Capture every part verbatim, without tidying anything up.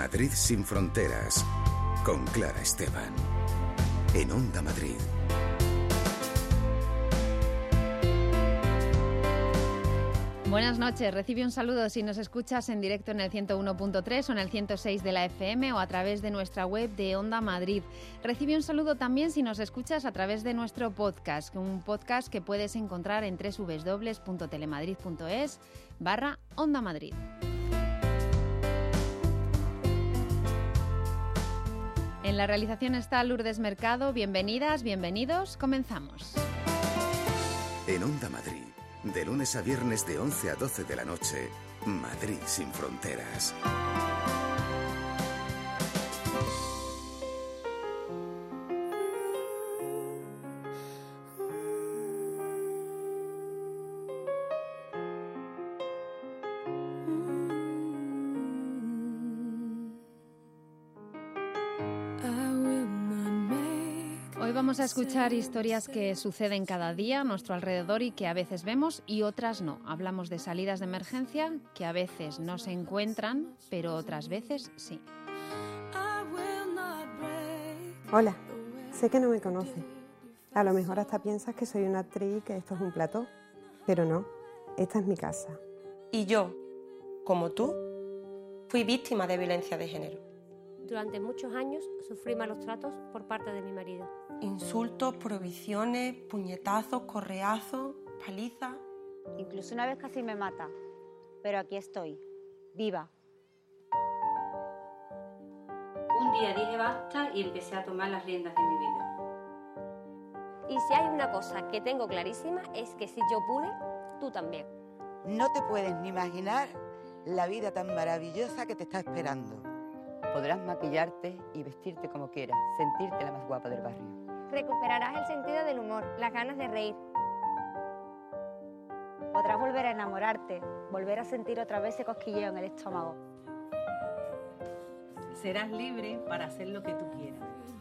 Madrid sin fronteras, con Clara Esteban, en Onda Madrid. Buenas noches, recibe un saludo si nos escuchas en directo en el ciento uno punto tres o en el ciento seis de la F M o a través de nuestra web de Onda Madrid. Recibe un saludo también si nos escuchas a través de nuestro podcast, un podcast que puedes encontrar en doble u doble u doble u punto telemadrid punto es barra Onda Madrid. En la realización está Lourdes Mercado. Bienvenidas, bienvenidos. Comenzamos. En Onda Madrid, de lunes a viernes de once a doce de la noche, Madrid sin fronteras. Vamos a escuchar historias que suceden cada día a nuestro alrededor y que a veces vemos y otras no. Hablamos de salidas de emergencia que a veces no se encuentran, pero otras veces sí. Hola, sé que no me conoces. A lo mejor hasta piensas que soy una actriz y que esto es un plató, pero no, esta es mi casa. Y yo, como tú, fui víctima de violencia de género. Durante muchos años sufrí malos tratos por parte de mi marido. Insultos, prohibiciones, puñetazos, correazos, palizas. Incluso una vez casi me mata, pero aquí estoy, viva. Un día dije basta y empecé a tomar las riendas de mi vida. Y si hay una cosa que tengo clarísima es que si yo pude, tú también. No te puedes ni imaginar la vida tan maravillosa que te está esperando. Podrás maquillarte y vestirte como quieras, sentirte la más guapa del barrio. Recuperarás el sentido del humor, las ganas de reír. Podrás volver a enamorarte, volver a sentir otra vez ese cosquilleo en el estómago. Serás libre para hacer lo que tú quieras.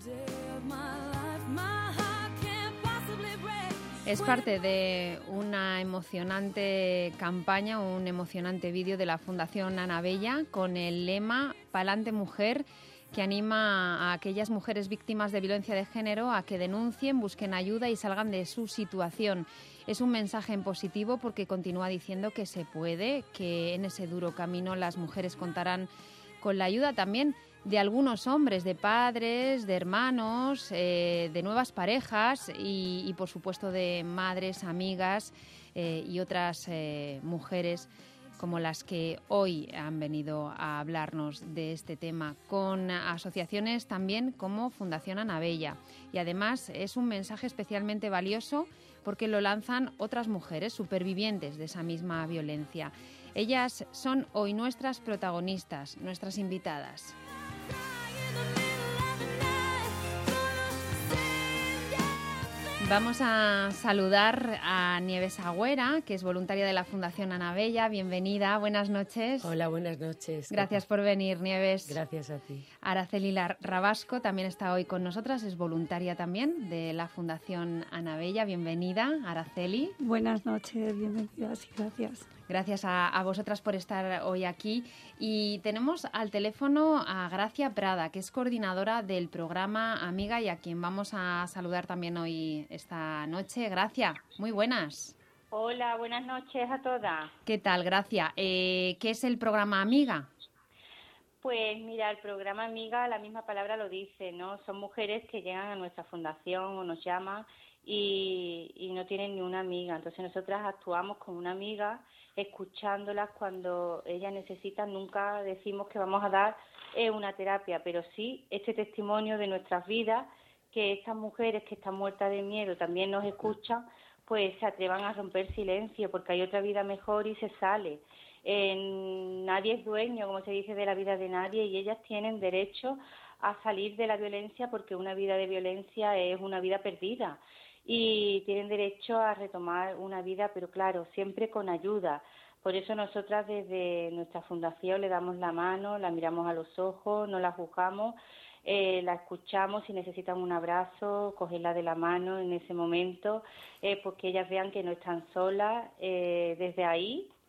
Es parte de una emocionante campaña, un emocionante vídeo de la Fundación Ana Bella con el lema Pa'lante Mujer, que anima a aquellas mujeres víctimas de violencia de género a que denuncien, busquen ayuda y salgan de su situación. Es un mensaje en positivo porque continúa diciendo que se puede, que en ese duro camino las mujeres contarán con la ayuda también de algunos hombres, de padres, de hermanos, eh, de nuevas parejas y, y, por supuesto, de madres, amigas eh, y otras eh, mujeres como las que hoy han venido a hablarnos de este tema, con asociaciones también como Fundación Ana Bella. Y además es un mensaje especialmente valioso porque lo lanzan otras mujeres supervivientes de esa misma violencia. Ellas son hoy nuestras protagonistas, nuestras invitadas. Vamos a saludar a Nieves Agüera, que es voluntaria de la Fundación Ana Bella. Bienvenida, buenas noches. Hola, buenas noches. Gracias por venir, Nieves. Gracias a ti. Araceli Rabasco también está hoy con nosotras, es voluntaria también de la Fundación Ana Bella. Bienvenida, Araceli. Buenas noches, bienvenidas y gracias. Gracias a, a vosotras por estar hoy aquí. Y tenemos al teléfono a Gracia Prada, que es coordinadora del programa Amiga y a quien vamos a saludar también hoy esta noche. Gracia, muy buenas. Hola, buenas noches a todas. ¿Qué tal, Gracia? Eh, ¿Qué es el programa Amiga? Pues mira, el programa Amiga, la misma palabra lo dice, ¿no? Son mujeres que llegan a nuestra fundación o nos llaman y, y no tienen ni una amiga. Entonces nosotras actuamos como una amiga, escuchándolas cuando ellas necesitan. Nunca decimos que vamos a dar eh, una terapia, pero sí este testimonio de nuestras vidas, que estas mujeres que están muertas de miedo también nos escuchan, pues se atrevan a romper silencio, porque hay otra vida mejor y se sale. Eh, nadie es dueño, como se dice, de la vida de nadie, y ellas tienen derecho a salir de la violencia, porque una vida de violencia es una vida perdida, y tienen derecho a retomar una vida, pero claro, siempre con ayuda. Por eso nosotras desde nuestra fundación le damos la mano, la miramos a los ojos, no la juzgamos, eh, la escuchamos, si necesitan un abrazo, cogerla de la mano en ese momento, eh, porque ellas vean que no están solas. Eh, desde ahí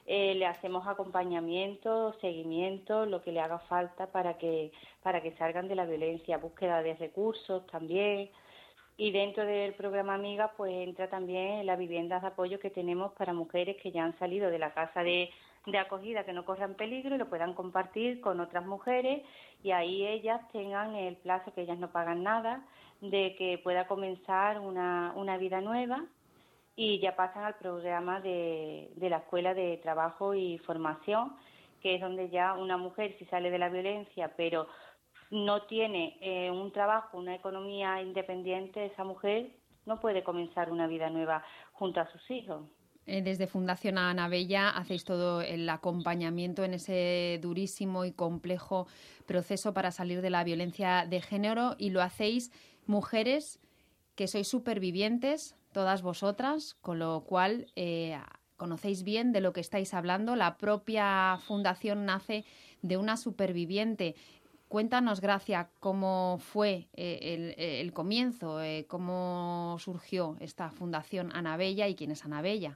eh, le hacemos acompañamiento, seguimiento, lo que le haga falta para que, para que salgan de la violencia, búsqueda de recursos también. Y dentro del programa Amiga, pues entra también las viviendas de apoyo que tenemos para mujeres que ya han salido de la casa de, de acogida, que no corran peligro y lo puedan compartir con otras mujeres, y ahí ellas tengan el plazo, que ellas no pagan nada, de que pueda comenzar una, una vida nueva, y ya pasan al programa de, de la Escuela de Trabajo y Formación, que es donde ya una mujer, si sale de la violencia, pero no tiene eh, un trabajo, una economía independiente, esa mujer no puede comenzar una vida nueva junto a sus hijos. Desde Fundación Ana Bella hacéis todo el acompañamiento en ese durísimo y complejo proceso para salir de la violencia de género, y lo hacéis mujeres que sois supervivientes, todas vosotras, con lo cual eh, conocéis bien de lo que estáis hablando. La propia fundación nace de una superviviente. Cuéntanos, Gracia, cómo fue eh, el, el comienzo, eh, cómo surgió esta Fundación Ana Bella y quién es Ana Bella.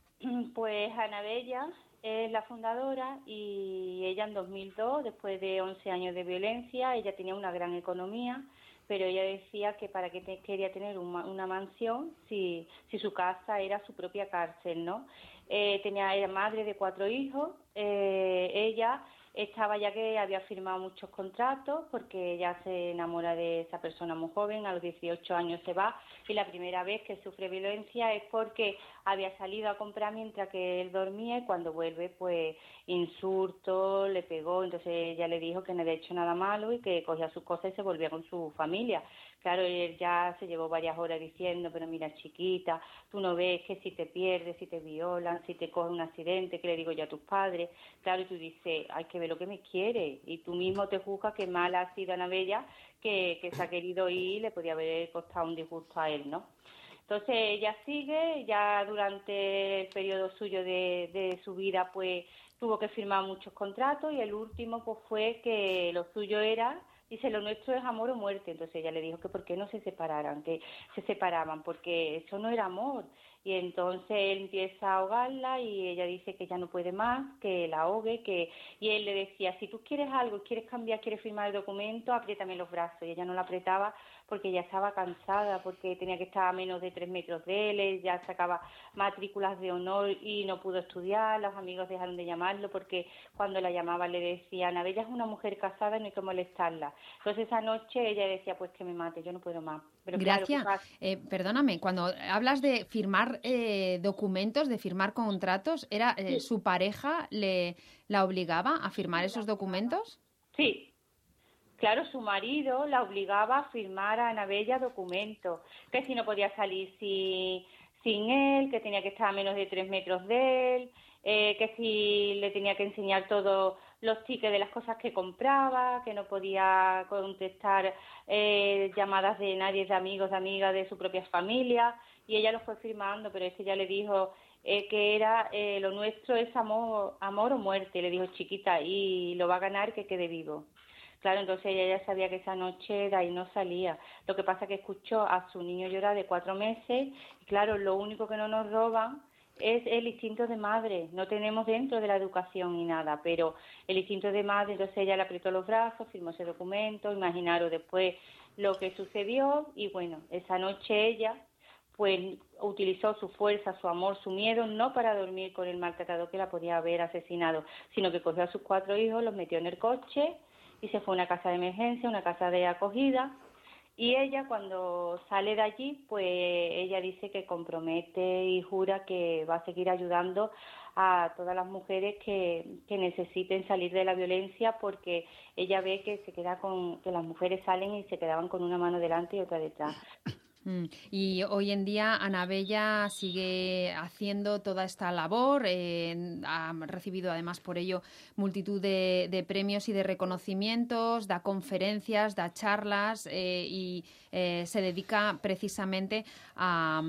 Pues Ana Bella es la fundadora, y ella en dos mil dos, después de once años de violencia, ella tenía una gran economía, pero ella decía que para qué te, quería tener una, una mansión si, si su casa era su propia cárcel, ¿no? Eh, tenía, era madre de cuatro hijos, eh, ella estaba ya que había firmado muchos contratos, porque ella se enamora de esa persona muy joven, a los dieciocho años se va, y la primera vez que sufre violencia es porque había salido a comprar mientras que él dormía, y cuando vuelve pues insulto, le pegó. Entonces ella le dijo que no había hecho nada malo y que cogía sus cosas y se volvía con su familia. Claro, él ya se llevó varias horas diciendo, pero mira, chiquita, tú no ves que si te pierdes, si te violan, si te coge un accidente, que le digo yo a tus padres. Claro, y tú dices, hay que ver lo que me quiere, y tú mismo te juzgas que mal ha sido Ana Bella, que, que se ha querido ir y le podía haber costado un disgusto a él, ¿no? Entonces ella sigue, ya durante el periodo suyo de, de su vida pues tuvo que firmar muchos contratos, y el último pues fue que lo suyo era, dice, lo nuestro es amor o muerte. Entonces ella le dijo que por qué no se separaran, que se separaban, porque eso no era amor. Y entonces él empieza a ahogarla, y ella dice que ya no puede más, que la ahogue, que y él le decía, si tú quieres algo, quieres cambiar, quieres firmar el documento, apriétame los brazos. Y ella no la apretaba porque ya estaba cansada, porque tenía que estar a menos de tres metros de él, ya sacaba matrículas de honor y no pudo estudiar, los amigos dejaron de llamarlo porque cuando la llamaban le decían, Ana Bella es una mujer casada, no hay que molestarla. Entonces esa noche ella decía, pues que me mate, yo no puedo más. Pero Gracia, claro, eh, perdóname, cuando hablas de firmar eh, documentos, de firmar contratos, ¿era eh, sí. su pareja le la obligaba a firmar esos documentos? Sí. Claro, su marido la obligaba a firmar a Ana Bella documentos, que si no podía salir sin, sin él, que tenía que estar a menos de tres metros de él, eh, que si le tenía que enseñar todos los tickets de las cosas que compraba, que no podía contestar eh, llamadas de nadie, de amigos, de amigas, de su propia familia, y ella lo fue firmando, pero este ya le dijo eh, que era eh, lo nuestro es amor, amor o muerte, le dijo, chiquita, y lo va a ganar que quede vivo. Claro, entonces ella ya sabía que esa noche de ahí no salía. Lo que pasa es que escuchó a su niño llorar de cuatro meses, y claro, lo único que no nos roban es el instinto de madre. No tenemos dentro de la educación ni nada, pero el instinto de madre, entonces ella le apretó los brazos, firmó ese documento, imaginaros después lo que sucedió, y bueno, esa noche ella pues utilizó su fuerza, su amor, su miedo, no para dormir con el maltratador que la podía haber asesinado, sino que cogió a sus cuatro hijos, los metió en el coche y se fue a una casa de emergencia, una casa de acogida, y ella cuando sale de allí, pues ella dice que compromete y jura que va a seguir ayudando a todas las mujeres que, que necesiten salir de la violencia, porque ella ve que se queda con, que las mujeres salen y se quedaban con una mano delante y otra detrás. Mm. Y hoy en día Ana Bella sigue haciendo toda esta labor, eh, ha recibido además por ello multitud de, de premios y de reconocimientos, da conferencias, da charlas eh, y eh, se dedica precisamente a,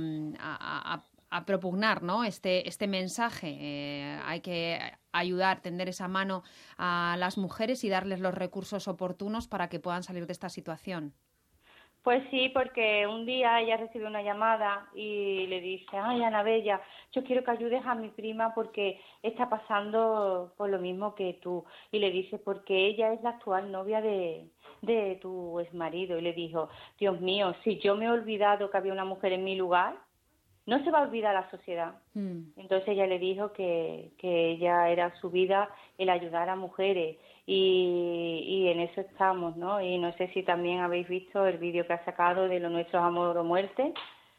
a, a, a propugnar, ¿no?, este, este mensaje. Eh, hay que ayudar, tender esa mano a las mujeres y darles los recursos oportunos para que puedan salir de esta situación. Pues sí, porque un día ella recibe una llamada y le dice, ay, Ana Bella, yo quiero que ayudes a mi prima porque está pasando por lo mismo que tú. Y le dice, porque ella es la actual novia de, de tu exmarido. Y le dijo, Dios mío, si yo me he olvidado que había una mujer en mi lugar, no se va a olvidar la sociedad. Mm. Entonces ella le dijo que, que ella era su vida el ayudar a mujeres. Y, y en eso estamos, ¿no? Y no sé si también habéis visto el vídeo que ha sacado de Lo Nuestro es Amor o Muerte,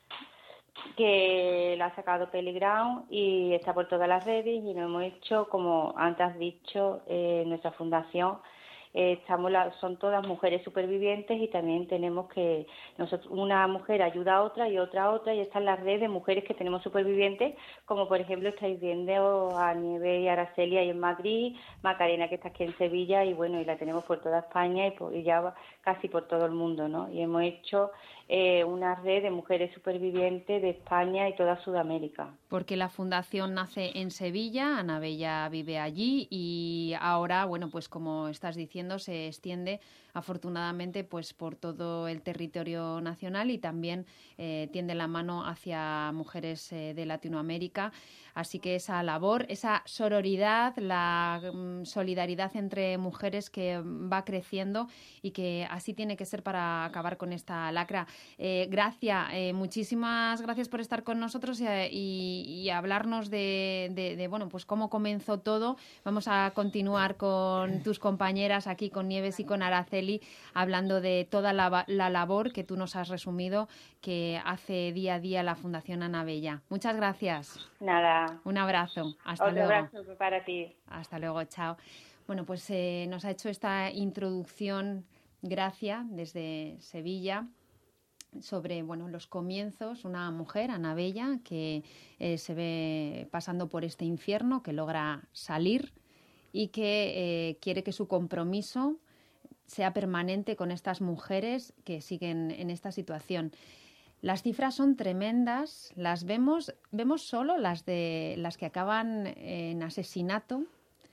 que la ha sacado Peliground y está por todas las redes y lo hemos hecho, como antes has dicho, eh, nuestra fundación. Eh, estamos la, son todas mujeres supervivientes y también tenemos que nosotros una mujer ayuda a otra y otra a otra y están las redes de mujeres que tenemos supervivientes, como por ejemplo estáis viendo a Nieves y Araceli ahí en Madrid, Macarena que está aquí en Sevilla y bueno, y la tenemos por toda España y, por, y ya casi por todo el mundo, ¿no? Y hemos hecho eh, una red de mujeres supervivientes de España y toda Sudamérica. Porque la fundación nace en Sevilla, Ana Bella vive allí y ahora, bueno, pues como estás diciendo, se extiende afortunadamente pues por todo el territorio nacional y también eh, tiende la mano hacia mujeres eh, de Latinoamérica. Así que esa labor, esa sororidad, la um, solidaridad entre mujeres que va creciendo y que así tiene que ser para acabar con esta lacra. Eh, Gracia, eh, muchísimas gracias por estar con nosotros y, y, y hablarnos de, de, de bueno, pues cómo comenzó todo. Vamos a continuar con tus compañeras aquí, con Nieves y con Araceli, hablando de toda la, la labor que tú nos has resumido que hace día a día la Fundación Ana Bella. Muchas gracias. Nada. Un abrazo. Hasta Otro luego. abrazo para ti. Hasta luego, chao. Bueno, pues eh, nos ha hecho esta introducción Gracia desde Sevilla sobre bueno, los comienzos, una mujer, Ana Bella, que eh, se ve pasando por este infierno, que logra salir y que eh, quiere que su compromiso sea permanente con estas mujeres que siguen en esta situación. Las cifras son tremendas, las vemos, vemos solo las de las que acaban en asesinato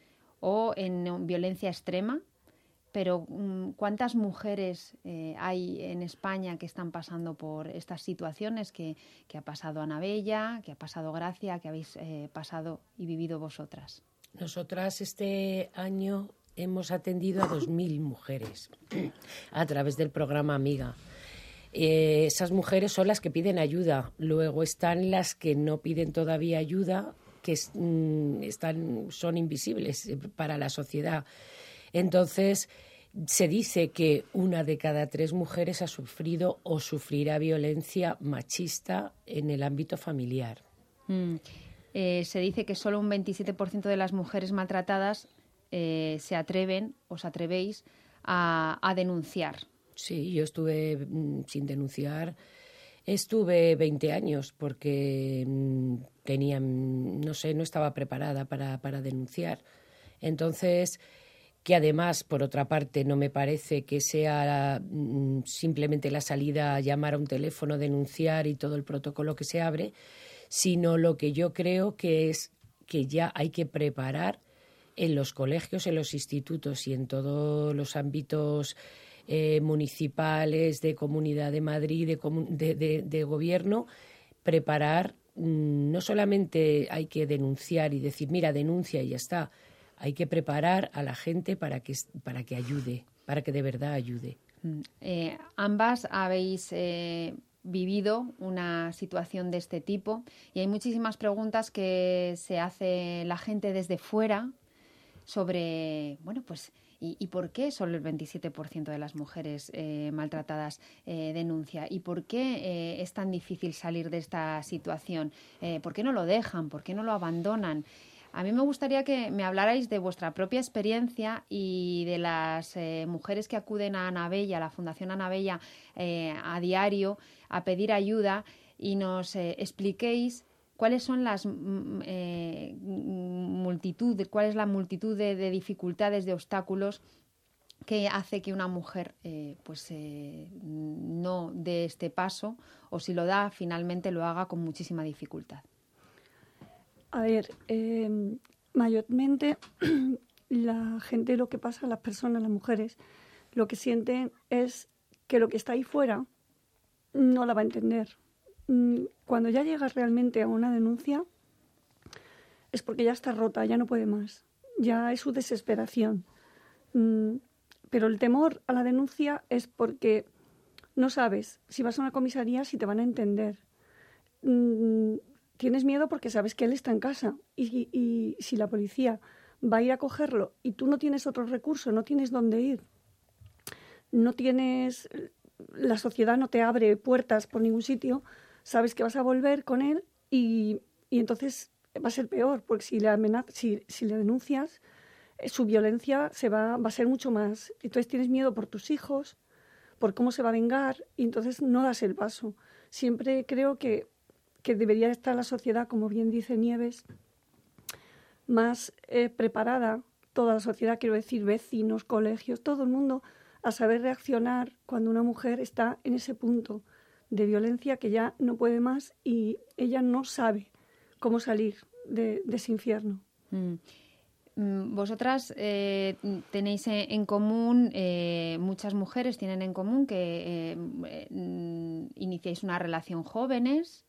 o en violencia extrema, pero ¿cuántas mujeres eh, hay en España que están pasando por estas situaciones que, que ha pasado Ana Bella, que ha pasado Gracia, que habéis eh, pasado y vivido vosotras? Nosotras este año hemos atendido a dos mil mujeres a través del programa Amiga. Eh, esas mujeres son las que piden ayuda. Luego están las que no piden todavía ayuda, que mm, están, son invisibles para la sociedad. Entonces, se dice que una de cada tres mujeres ha sufrido o sufrirá violencia machista en el ámbito familiar. Mm. Eh, se dice que solo un veintisiete por ciento de las mujeres maltratadas eh, se atreven, os atrevéis a, a denunciar. Sí, yo estuve mm, sin denunciar, estuve veinte años porque mm, tenía, no sé, no estaba preparada para, para denunciar. Entonces, que además, por otra parte, no me parece que sea mm, simplemente la salida a llamar a un teléfono, denunciar y todo el protocolo que se abre, sino lo que yo creo que es que ya hay que preparar en los colegios, en los institutos y en todos los ámbitos Eh, municipales, de Comunidad de Madrid, de, de, de, de gobierno, preparar, mmm, no solamente hay que denunciar y decir, mira, denuncia y ya está, hay que preparar a la gente para que, para que ayude, para que de verdad ayude. Eh, ambas habéis eh, vivido una situación de este tipo y hay muchísimas preguntas que se hace la gente desde fuera sobre, bueno, pues ¿Y, ¿Y por qué solo el veintisiete por ciento de las mujeres eh, maltratadas eh, denuncia? ¿Y por qué eh, es tan difícil salir de esta situación? Eh, ¿Por qué no lo dejan? ¿Por qué no lo abandonan? A mí me gustaría que me hablarais de vuestra propia experiencia y de las eh, mujeres que acuden a Ana Bella, a la Fundación Ana Bella, eh, a diario a pedir ayuda y nos eh, expliquéis ¿cuáles son las eh, multitud, cuál es la multitud de, de dificultades, de obstáculos que hace que una mujer eh, pues eh, no dé este paso o si lo da, finalmente lo haga con muchísima dificultad? A ver, eh, mayormente la gente, lo que pasa, las personas, las mujeres, lo que sienten es que lo que está ahí fuera no la va a entender. Cuando ya llegas realmente a una denuncia es porque ya está rota, ya no puede más, ya es su desesperación. Pero el temor a la denuncia es porque no sabes si vas a una comisaría si te van a entender. Tienes miedo porque sabes que él está en casa y, y, y si la policía va a ir a cogerlo y tú no tienes otro recurso, no tienes dónde ir, no tienes, la sociedad no te abre puertas por ningún sitio, sabes que vas a volver con él y, y entonces va a ser peor, porque si le, amenaz- si, si le denuncias, eh, su violencia se va, va a ser mucho más. Entonces tienes miedo por tus hijos, por cómo se va a vengar, y entonces no das el paso. Siempre creo que, que debería estar la sociedad, como bien dice Nieves, más eh, preparada, toda la sociedad, quiero decir, vecinos, colegios, todo el mundo, a saber reaccionar cuando una mujer está en ese punto de violencia que ya no puede más y ella no sabe cómo salir de, de ese infierno. Mm. Vosotras eh, tenéis en común, eh, muchas mujeres tienen en común que eh, iniciáis una relación jóvenes,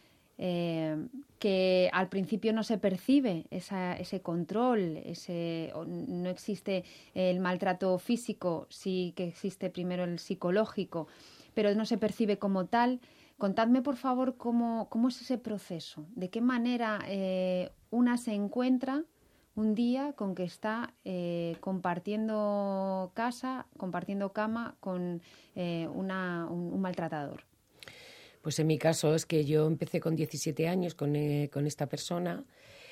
eh, que al principio no se percibe esa, ese control, ese, no existe el maltrato físico, sí que existe primero el psicológico, pero no se percibe como tal. Contadme, por favor, cómo, cómo es ese proceso, de qué manera eh, una se encuentra un día con que está eh, compartiendo casa, compartiendo cama con eh, una, un, un maltratador. Pues en mi caso es que yo empecé con diecisiete años con, eh, con esta persona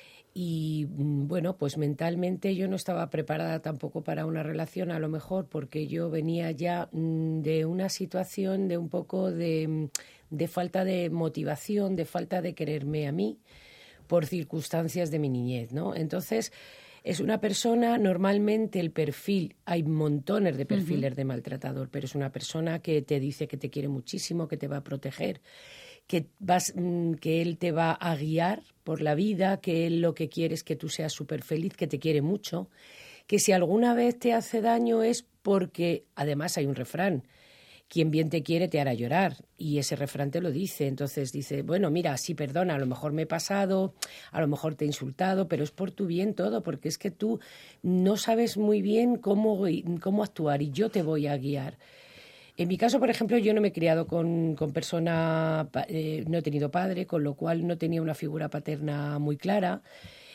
y, bueno, pues mentalmente yo no estaba preparada tampoco para una relación, a lo mejor porque yo venía ya mm, de una situación de un poco de, de falta de motivación, de falta de quererme a mí, por circunstancias de mi niñez, ¿no? Entonces, es una persona, normalmente el perfil, hay montones de perfiles uh-huh. de maltratador, pero es una persona que te dice que te quiere muchísimo, que te va a proteger, que, vas, que él te va a guiar por la vida, que él lo que quiere es que tú seas súper feliz, que te quiere mucho, que si alguna vez te hace daño es porque, además hay un refrán, quien bien te quiere te hará llorar, y ese refrán te lo dice. Entonces dice, bueno, mira, sí, perdona, a lo mejor me he pasado, a lo mejor te he insultado, pero es por tu bien todo, porque es que tú no sabes muy bien cómo, cómo actuar y yo te voy a guiar. En mi caso, por ejemplo, yo no me he criado con, con persona, eh, no he tenido padre, con lo cual no tenía una figura paterna muy clara.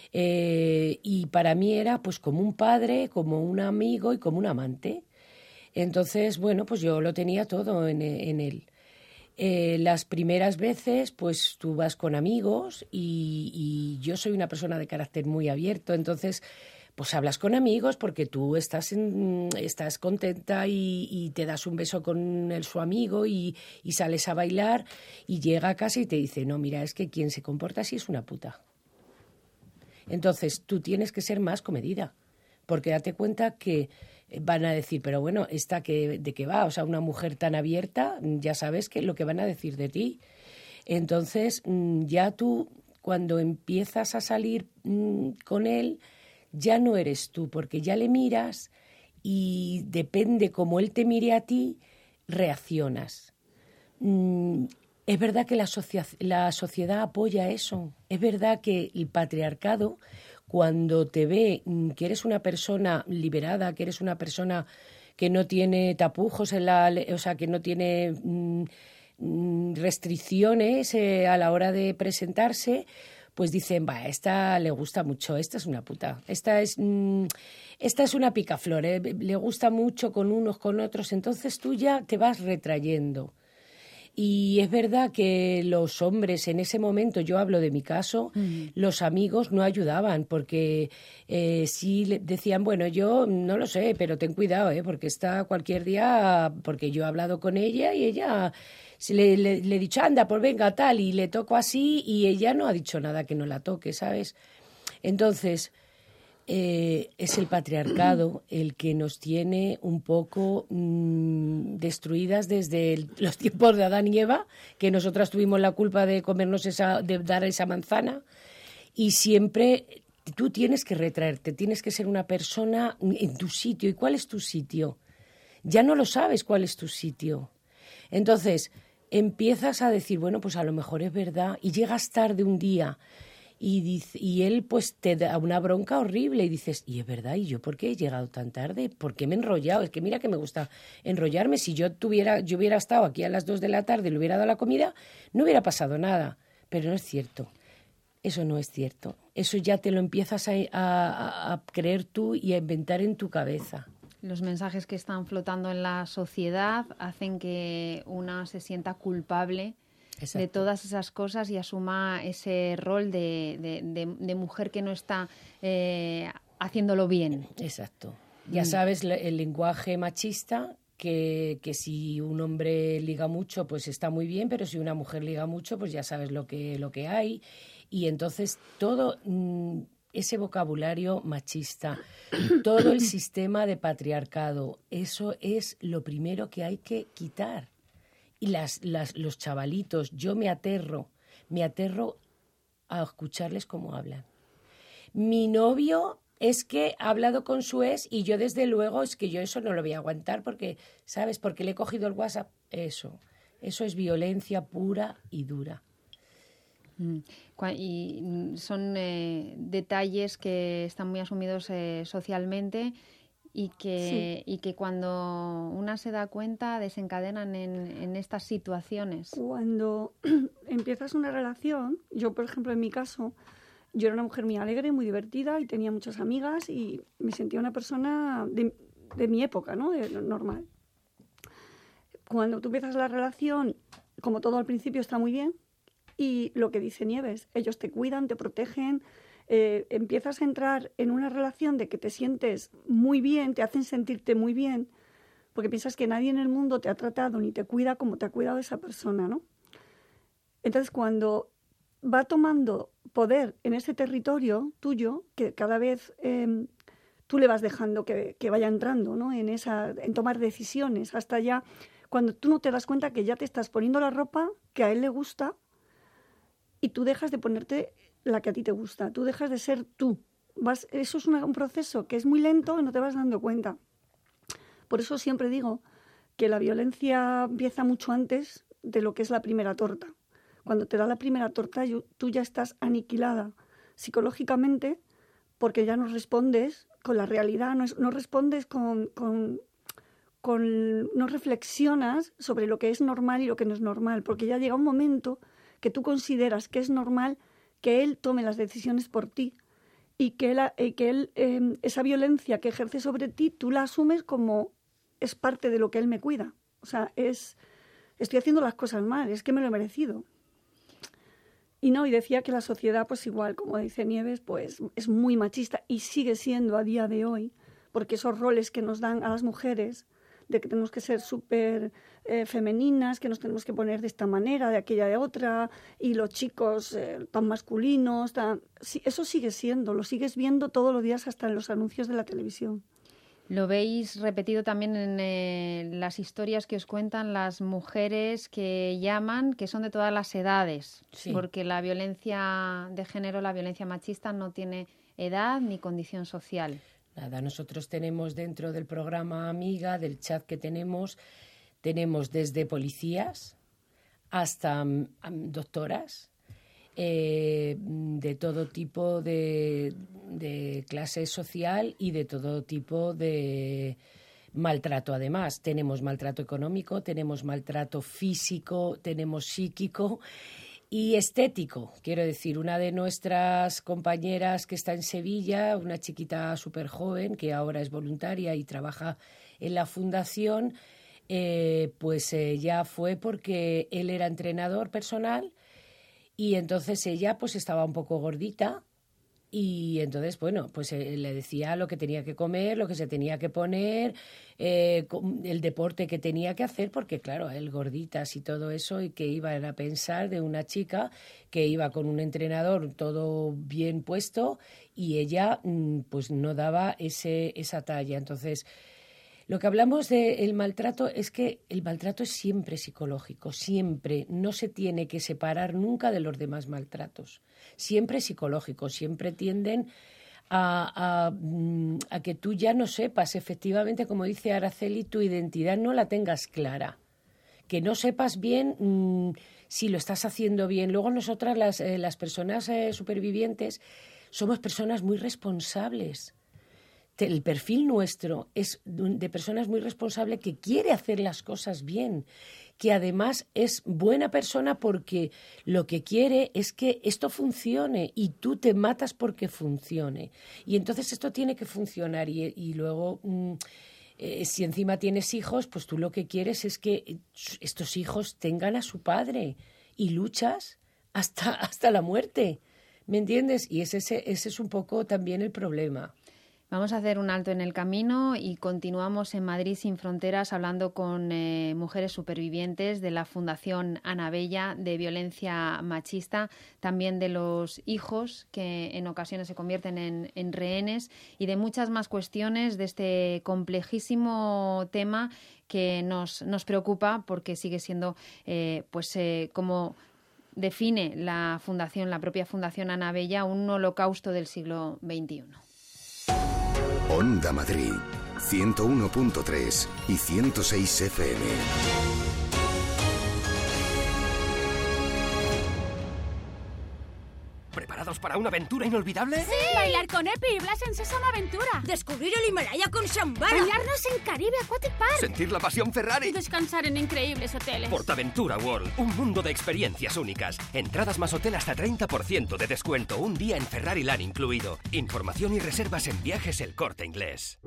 Eh, y para mí era pues como un padre, como un amigo y como un amante. Entonces, bueno, pues yo lo tenía todo en, en él. Eh, las primeras veces, pues tú vas con amigos y, y yo soy una persona de carácter muy abierto, entonces pues hablas con amigos porque tú estás, en, estás contenta y, y te das un beso con el, su amigo y, y sales a bailar y llega a casa y te dice, no, mira, es que quien se comporta así es una puta. Entonces tú tienes que ser más comedida, porque date cuenta que van a decir, pero bueno, ¿esta que, de qué va? O sea, una mujer tan abierta, ya sabes que lo que van a decir de ti. Entonces, ya tú, cuando empiezas a salir mmm, con él, ya no eres tú, porque ya le miras y depende cómo él te mire a ti, reaccionas. Mm, es verdad que la, socia- la sociedad apoya eso. Es verdad que el patriarcado, cuando te ve que eres una persona liberada, que eres una persona que no tiene tapujos, en la, o sea, que no tiene mm, restricciones eh, a la hora de presentarse, pues dicen, va, esta le gusta mucho, esta es una puta, esta es, mm, esta es una picaflor, eh, le gusta mucho con unos, con otros, entonces tú ya te vas retrayendo. Y es verdad que los hombres en ese momento, yo hablo de mi caso, uh-huh. los amigos no ayudaban porque eh, sí decían, bueno, yo no lo sé, pero ten cuidado, ¿eh? Porque está cualquier día, porque yo he hablado con ella y ella le, le, le he dicho, anda, pues venga, tal, y le toco así y ella no ha dicho nada que no la toque, ¿sabes? Entonces, eh, es el patriarcado el que nos tiene un poco mmm, destruidas desde el, los tiempos de Adán y Eva, que nosotras tuvimos la culpa de comernos esa, de dar esa manzana, y siempre tú tienes que retraerte, tienes que ser una persona en tu sitio. ¿Y cuál es tu sitio? Ya no lo sabes cuál es tu sitio. Entonces, empiezas a decir, bueno, pues a lo mejor es verdad, y llegas tarde un día y, dice, y él pues te da una bronca horrible y dices, y es verdad, ¿y yo por qué he llegado tan tarde? ¿Por qué me he enrollado? Es que mira que me gusta enrollarme. Si yo tuviera, yo hubiera estado aquí a las dos de la tarde y le hubiera dado la comida, no hubiera pasado nada. Pero no es cierto. Eso no es cierto. Eso ya te lo empiezas a, a, a creer tú y a inventar en tu cabeza. Los mensajes que están flotando en la sociedad hacen que una se sienta culpable Exacto. de todas esas cosas y asuma ese rol de, de, de, de mujer que no está eh, haciéndolo bien. Exacto. Ya sabes, el lenguaje machista, que, que si un hombre liga mucho, pues está muy bien, pero si una mujer liga mucho, pues ya sabes lo que, lo que hay. Y entonces todo mmm, ese vocabulario machista, todo el sistema de patriarcado, eso es lo primero que hay que quitar. Y las, las, los chavalitos, yo me aterro, me aterro a escucharles cómo hablan. Mi novio es que ha hablado con su ex y yo desde luego es que yo eso no lo voy a aguantar porque, ¿sabes? Porque le he cogido el WhatsApp. Eso, eso es violencia pura y dura. Mm. Y son eh, detalles que están muy asumidos eh, socialmente y que, sí. y que cuando una se da cuenta desencadenan en, en estas situaciones. Cuando empiezas una relación, yo por ejemplo en mi caso, yo era una mujer muy alegre, muy divertida y tenía muchas amigas y me sentía una persona de, de mi época, ¿no? De, normal. Cuando tú empiezas la relación, como todo al principio está muy bien, y lo que dice Nieves, ellos te cuidan, te protegen, eh, empiezas a entrar en una relación de que te sientes muy bien, te hacen sentirte muy bien, porque piensas que nadie en el mundo te ha tratado ni te cuida como te ha cuidado esa persona, ¿no? Entonces, cuando va tomando poder en ese territorio tuyo, que cada vez eh, tú le vas dejando que, que vaya entrando, ¿no? en, esa, en tomar decisiones, hasta ya cuando tú no te das cuenta que ya te estás poniendo la ropa que a él le gusta y tú dejas de ponerte la que a ti te gusta, tú dejas de ser tú. Vas, eso es una, un proceso que es muy lento y no te vas dando cuenta. Por eso siempre digo que la violencia empieza mucho antes de lo que es la primera torta. Cuando te da la primera torta, tú ya estás aniquilada psicológicamente porque ya no respondes con la realidad, no, es, no respondes con, con, con... no reflexionas sobre lo que es normal y lo que no es normal, porque ya llega un momento que tú consideras que es normal que él tome las decisiones por ti y que, él, eh, que él, eh, esa violencia que ejerce sobre ti, tú la asumes como es parte de lo que él me cuida. O sea, es estoy haciendo las cosas mal, es que me lo he merecido. Y no, y decía que la sociedad, pues igual, como dice Nieves, pues es muy machista y sigue siendo a día de hoy, porque esos roles que nos dan a las mujeres, de que tenemos que ser súper eh, femeninas, que nos tenemos que poner de esta manera, de aquella de otra, y los chicos eh, tan masculinos, tan... Sí, eso sigue siendo, lo sigues viendo todos los días hasta en los anuncios de la televisión. Lo veis repetido también en eh, las historias que os cuentan las mujeres que llaman, que son de todas las edades, sí. Porque la violencia de género, la violencia machista no tiene edad ni condición social. Nada, nosotros tenemos dentro del programa Amiga, del chat que tenemos, tenemos desde policías hasta um, doctoras, eh, de todo tipo de, de clase social y de todo tipo de maltrato. Además, tenemos maltrato económico, tenemos maltrato físico, tenemos psíquico y estético. Quiero decir, una de nuestras compañeras que está en Sevilla, una chiquita súper joven que ahora es voluntaria y trabaja en la fundación, eh, pues ella fue porque él era entrenador personal y entonces ella pues estaba un poco gordita y entonces, bueno, pues eh, le decía lo que tenía que comer, lo que se tenía que poner, eh, el deporte que tenía que hacer, porque claro, él gorditas y todo eso, y que iban a pensar de una chica que iba con un entrenador todo bien puesto y ella pues no daba ese, esa talla. Entonces, lo que hablamos del maltrato es que el maltrato es siempre psicológico, siempre, no se tiene que separar nunca de los demás maltratos, siempre psicológico, siempre tienden a, a, a que tú ya no sepas efectivamente, como dice Araceli, tu identidad no la tengas clara, que no sepas bien mmm, si lo estás haciendo bien. Luego nosotras, las, eh, las personas eh, supervivientes, somos personas muy responsables. El perfil nuestro es de personas muy responsables que quiere hacer las cosas bien, que además es buena persona porque lo que quiere es que esto funcione y tú te matas porque funcione. Y entonces esto tiene que funcionar y, y luego mmm, eh, si encima tienes hijos, pues tú lo que quieres es que estos hijos tengan a su padre y luchas hasta, hasta la muerte, ¿me entiendes? Y ese, ese, ese es un poco también el problema. Vamos a hacer un alto en el camino y continuamos en Madrid Sin Fronteras hablando con eh, mujeres supervivientes de la Fundación Ana Bella de violencia machista, también de los hijos que en ocasiones se convierten en, en rehenes y de muchas más cuestiones de este complejísimo tema que nos, nos preocupa porque sigue siendo eh, pues eh, como define la fundación, la propia Fundación Ana Bella, un holocausto del siglo veintiuno. Onda Madrid, ciento uno punto tres y ciento seis F M. ¿Preparados para una aventura inolvidable? ¡Sí! Bailar con Epi y Blas en Sésamo Aventura. Descubrir el Himalaya con Shambhala. Bañarnos en Caribe Aquatic Park. Sentir la pasión Ferrari. Y descansar en increíbles hoteles. Portaventura World, un mundo de experiencias únicas. Entradas más hotel hasta treinta por ciento de descuento. Un día en Ferrari Land incluido. Información y reservas en Viajes El Corte Inglés.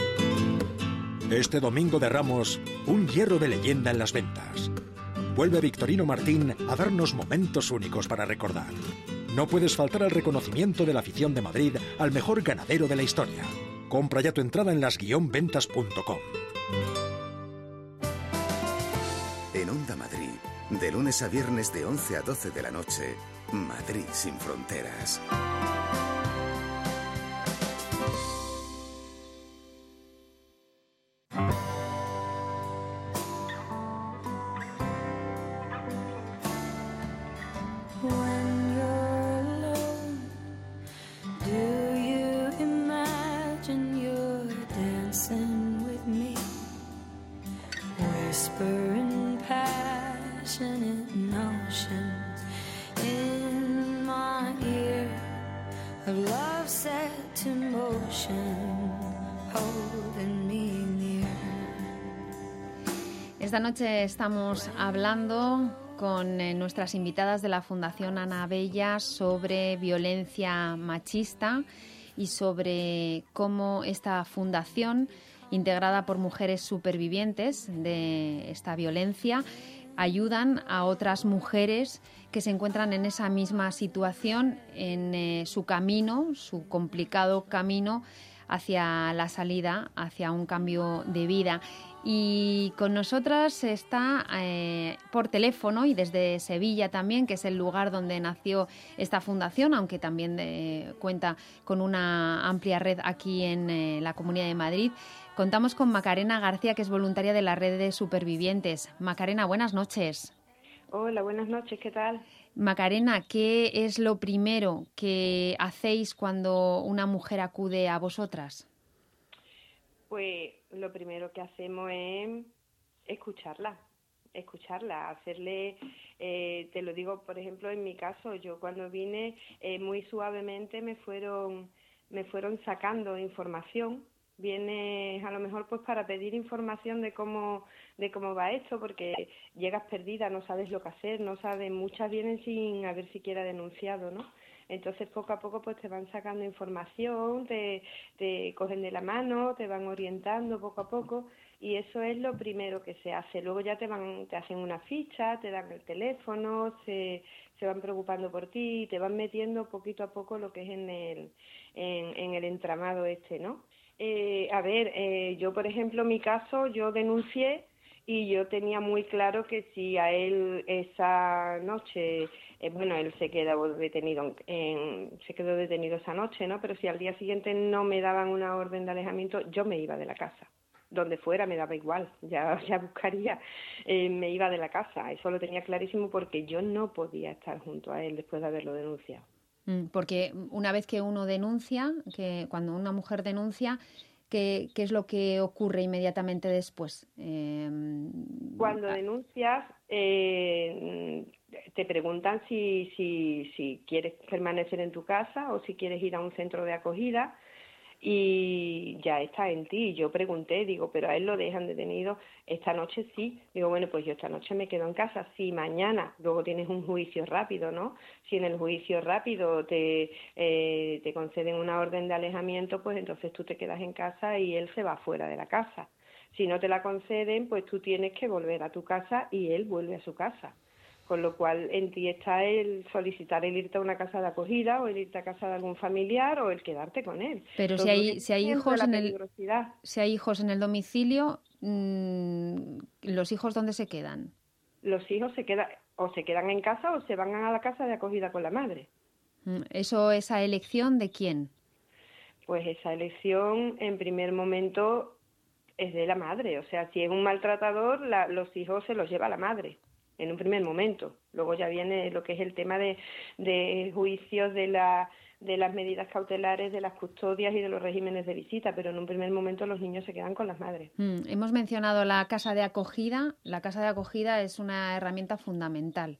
Este domingo de Ramos, un hierro de leyenda en las ventas. Vuelve Victorino Martín a darnos momentos únicos para recordar. No puedes faltar al reconocimiento de la afición de Madrid al mejor ganadero de la historia. Compra ya tu entrada en las guion ventas punto com. En Onda Madrid, de lunes a viernes de once a doce de la noche, Madrid Sin Fronteras. Esta noche estamos hablando con eh, nuestras invitadas de la Fundación Ana Bella sobre violencia machista y sobre cómo esta fundación, integrada por mujeres supervivientes de esta violencia, ayudan a otras mujeres que se encuentran en esa misma situación en eh, su camino, su complicado camino hacia la salida, hacia un cambio de vida. Y con nosotras está eh, por teléfono y desde Sevilla también, que es el lugar donde nació esta fundación, aunque también eh, cuenta con una amplia red aquí en eh, la Comunidad de Madrid. Contamos con Macarena García, que es voluntaria de la Red de Supervivientes. Macarena, buenas noches. Hola, buenas noches, ¿qué tal? Macarena, ¿qué es lo primero que hacéis cuando una mujer acude a vosotras? Pues lo primero que hacemos es escucharla, escucharla, hacerle, eh, te lo digo, por ejemplo, en mi caso, yo cuando vine eh, muy suavemente me fueron, me fueron sacando información. Vienes a lo mejor pues para pedir información de cómo de cómo va esto, porque llegas perdida, no sabes lo que hacer, no sabes, muchas vienen sin haber siquiera denunciado, ¿no? Entonces poco a poco pues te van sacando información, te, te cogen de la mano, te van orientando poco a poco y eso es lo primero que se hace. Luego ya te van, te hacen una ficha, te dan el teléfono, se, se van preocupando por ti y te van metiendo poquito a poco lo que es en el, en, en el entramado este, ¿no? Eh, a ver, eh, yo por ejemplo, en mi caso, yo denuncié y yo tenía muy claro que si a él esa noche, eh, bueno, él se quedó detenido, en, se quedó detenido esa noche, ¿no? Pero si al día siguiente no me daban una orden de alejamiento, yo me iba de la casa. Donde fuera me daba igual, ya, ya buscaría, eh, me iba de la casa. Eso lo tenía clarísimo porque yo no podía estar junto a él después de haberlo denunciado. Porque una vez que uno denuncia, que cuando una mujer denuncia, ¿qué, qué es lo que ocurre inmediatamente después? Eh, Cuando denuncias, eh, te preguntan si, si, si quieres permanecer en tu casa o si quieres ir a un centro de acogida, y ya está en ti. Yo pregunté, digo, pero a él lo dejan detenido esta noche, sí. Digo, bueno, pues yo esta noche me quedo en casa. Si mañana, luego tienes un juicio rápido, ¿no? Si en el juicio rápido te, eh, te conceden una orden de alejamiento, pues entonces tú te quedas en casa y él se va fuera de la casa. Si no te la conceden, pues tú tienes que volver a tu casa y él vuelve a su casa. Con lo cual en ti está el solicitar el irte a una casa de acogida o el irte a casa de algún familiar o el quedarte con él. Pero si hay, si hay hijos en el si hay hijos en el domicilio, mmm, ¿los hijos dónde se quedan? Los hijos se quedan o se quedan en casa o se van a la casa de acogida con la madre. ¿Eso, esa elección de quién? Pues esa elección en primer momento es de la madre. O sea, si es un maltratador, la, los hijos se los lleva la madre. En un primer momento. Luego ya viene lo que es el tema de, de juicios, de, la, de las medidas cautelares, de las custodias y de los regímenes de visita, pero en un primer momento los niños se quedan con las madres. Mm, hemos mencionado la casa de acogida. La casa de acogida es una herramienta fundamental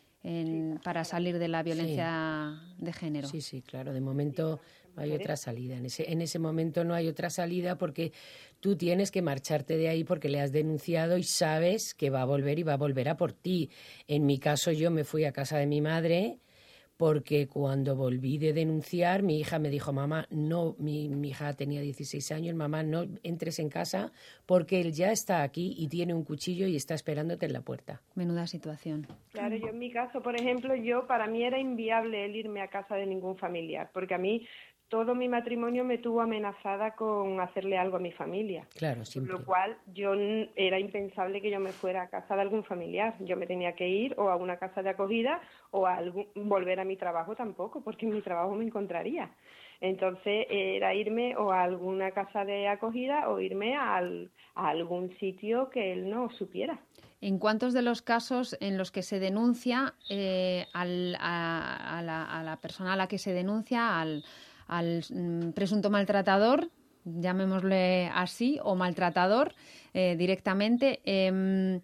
en, sí, para salir de la violencia sí. de género. Sí, sí, claro. De momento no hay otra salida. En ese, en ese momento no hay otra salida porque tú tienes que marcharte de ahí porque le has denunciado y sabes que va a volver y va a volver a por ti. En mi caso, yo me fui a casa de mi madre porque cuando volví de denunciar, mi hija me dijo, mamá, no, mi, mi hija tenía dieciséis años, mamá, no entres en casa porque él ya está aquí y tiene un cuchillo y está esperándote en la puerta. Menuda situación. Claro, yo en mi caso, por ejemplo, yo para mí era inviable el irme a casa de ningún familiar, porque a mí todo mi matrimonio me tuvo amenazada con hacerle algo a mi familia. Claro, siempre. Por lo cual yo era impensable que yo me fuera a casa de algún familiar. Yo me tenía que ir o a una casa de acogida o a algún, volver a mi trabajo tampoco, porque en mi trabajo me encontraría. Entonces era irme o a alguna casa de acogida o irme al, a algún sitio que él no supiera. ¿En cuántos de los casos en los que se denuncia eh, al, a, a, la, a la persona a la que se denuncia, al al mm, presunto maltratador, llamémosle así, o maltratador eh, directamente, eh,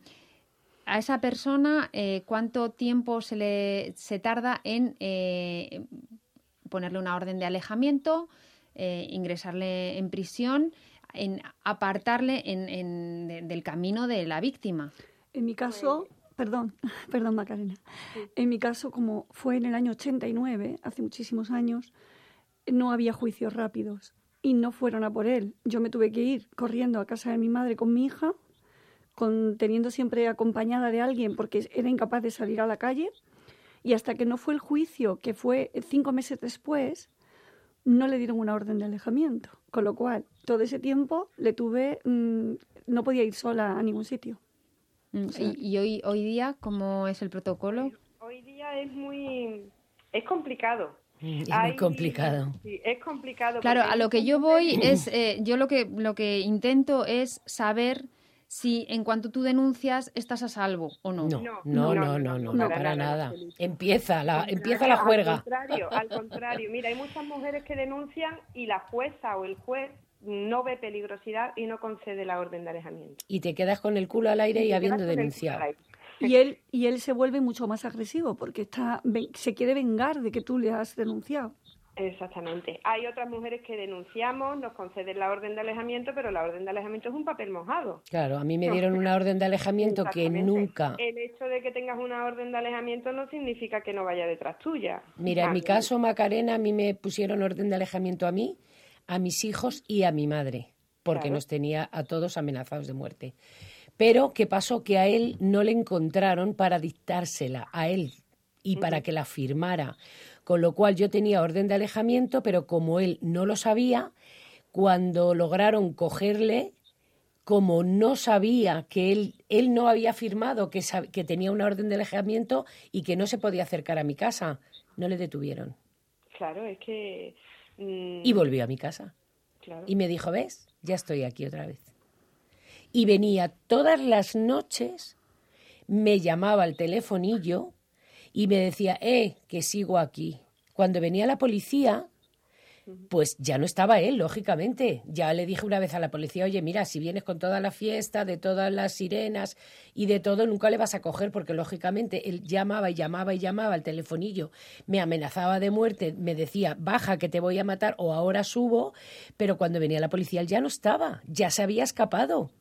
a esa persona eh, cuánto tiempo se le se tarda en eh, ponerle una orden de alejamiento, eh, ingresarle en prisión, en apartarle en, en, de, del camino de la víctima? En mi caso, perdón, perdón Macarena, en mi caso, como fue en el año ochenta y nueve, hace muchísimos años, no había juicios rápidos y no fueron a por él. Yo me tuve que ir corriendo a casa de mi madre con mi hija, con, teniendo siempre acompañada de alguien porque era incapaz de salir a la calle, y hasta que no fue el juicio, que fue cinco meses después, no le dieron una orden de alejamiento. Con lo cual, todo ese tiempo le tuve, mmm, no podía ir sola a ningún sitio. Mm, o sea, ¿Y, y hoy, hoy día cómo es el protocolo? Hoy, hoy día es muy... es complicado. Es Hay, muy complicado. Sí, es complicado. Claro, a lo que yo voy es, eh, yo lo que lo que intento es saber si en cuanto tú denuncias estás a salvo o no. No, no, no, no, no, no, no para nada. nada. Empieza la, empieza la juerga. Al contrario, al contrario. Mira, hay muchas mujeres que denuncian y la jueza o el juez no ve peligrosidad y no concede la orden de alejamiento. Y te quedas con el culo al aire y, y habiendo denunciado. Y él, y él se vuelve mucho más agresivo porque está, se quiere vengar de que tú le has denunciado. Exactamente. Hay otras mujeres que denunciamos, nos conceden la orden de alejamiento, pero la orden de alejamiento es un papel mojado. Claro, a mí me dieron una orden de alejamiento que nunca... El hecho de que tengas una orden de alejamiento no significa que no vaya detrás tuya. Mira, en mi caso, Macarena, a mí me pusieron orden de alejamiento a mí, a mis hijos y a mi madre, porque claro, nos tenía a todos amenazados de muerte. Pero, ¿qué pasó? Que a él no le encontraron para dictársela, a él, y para uh-huh. que la firmara. Con lo cual yo tenía orden de alejamiento, pero como él no lo sabía, cuando lograron cogerle, como no sabía que él, él no había firmado, que, sab- que tenía una orden de alejamiento y que no se podía acercar a mi casa, no le detuvieron. Claro, es que... Mmm... Y volvió a mi casa. Claro. Y me dijo, ¿ves? Ya estoy aquí otra vez. Y venía todas las noches, me llamaba al telefonillo y me decía, eh, que sigo aquí. Cuando venía la policía, Pues ya no estaba él, lógicamente. Ya le dije una vez a la policía, oye, mira, si vienes con toda la fiesta, de todas las sirenas y de todo, nunca le vas a coger, porque lógicamente él llamaba y llamaba y llamaba al telefonillo, me amenazaba de muerte, me decía, baja que te voy a matar o ahora subo, pero cuando venía la policía él ya no estaba, ya se había escapado.